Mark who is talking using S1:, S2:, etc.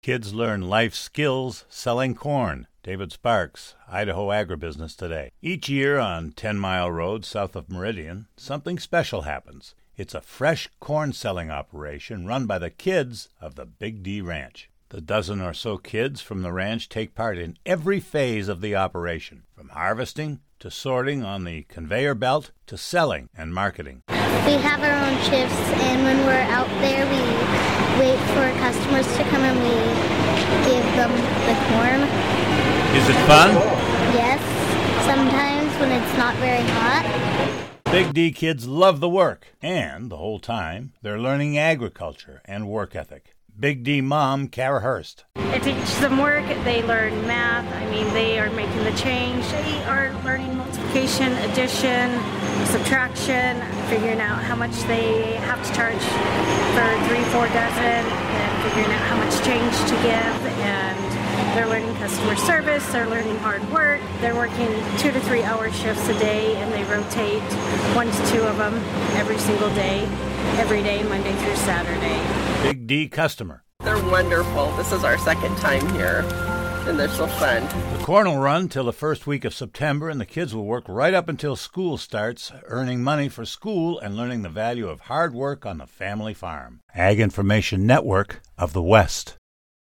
S1: Kids learn life skills selling corn. David Sparks, Idaho Agribusiness Today. Each year on 10 Mile Road south of Meridian, something special happens. It's a fresh corn selling operation run by the kids of the Big D Ranch. The dozen or so kids from the ranch take part in every phase of the operation, from harvesting to sorting on the conveyor belt to selling and marketing.
S2: We have our own shifts, and when we're out there, we wait for customers to come and we give them the corn.
S1: Is it fun?
S2: Yes, sometimes when it's not very hot.
S1: Big D kids love the work, and the whole time they're learning agriculture and work ethic. Big D mom, Kara Hurst.
S3: It teaches them work, they learn math, they are making the change. They are learning multiplication, addition, subtraction, figuring out how much they have to charge for 3-4 dozen, and figuring out how much change to give, and they're learning customer service, they're learning hard work. They're working 2 to 3 hour shifts a day, and they rotate 1 to 2 of them every single day, every day, Monday through Saturday.
S1: Big D customer.
S4: They're wonderful. This is our second time here, and they're so fun.
S1: The corn will run till the first week of September, and the kids will work right up until school starts, earning money for school and learning the value of hard work on the family farm. Ag Information Network of the West.